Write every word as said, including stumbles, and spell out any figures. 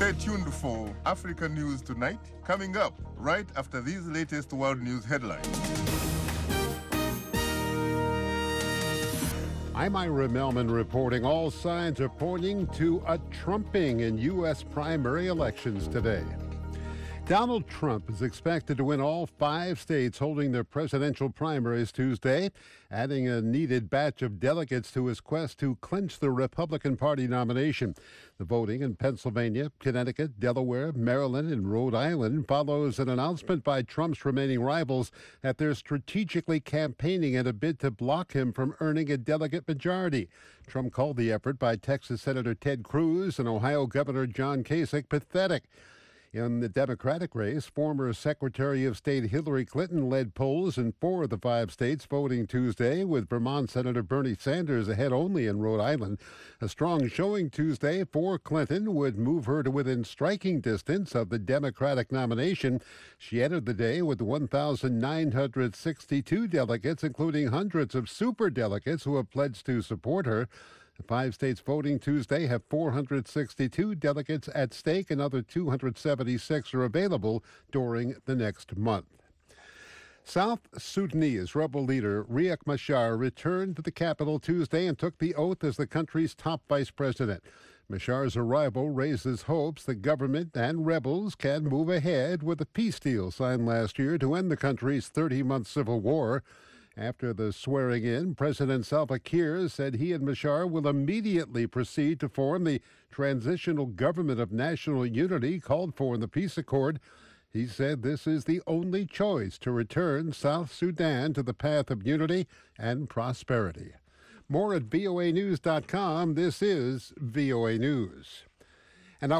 Stay tuned for Africa News Tonight, coming up right after these latest world news headlines. I'm Ira Melman reporting. All signs are pointing to a Trumping in U S primary elections today. Donald Trump is expected to win all five states holding their presidential primaries Tuesday, adding a needed batch of delegates to his quest to clinch the Republican Party nomination. The voting in Pennsylvania, Connecticut, Delaware, Maryland, and Rhode Island follows an announcement by Trump's remaining rivals that they're strategically campaigning in a bid to block him from earning a delegate majority. Trump called the effort by Texas Senator Ted Cruz and Ohio Governor John Kasich pathetic. In the Democratic race, former Secretary of State Hillary Clinton led polls in four of the five states voting Tuesday, with Vermont Senator Bernie Sanders ahead only in Rhode Island. A strong showing Tuesday for Clinton would move her to within striking distance of the Democratic nomination. She entered the day with one thousand nine hundred sixty-two delegates, including hundreds of superdelegates who have pledged to support her. The five states voting Tuesday have four hundred sixty-two delegates at stake. Another two hundred seventy-six are available during the next month. South Sudanese rebel leader Riek Machar returned to the capital Tuesday and took the oath as the country's top vice president. Machar's arrival raises hopes the government and rebels can move ahead with a peace deal signed last year to end the country's thirty-month civil war. After the swearing in, President Salva Kiir said he and Machar will immediately proceed to form the transitional government of national unity called for in the peace accord. He said this is the only choice to return South Sudan to the path of unity and prosperity. More at V O A news dot com. This is V O A News.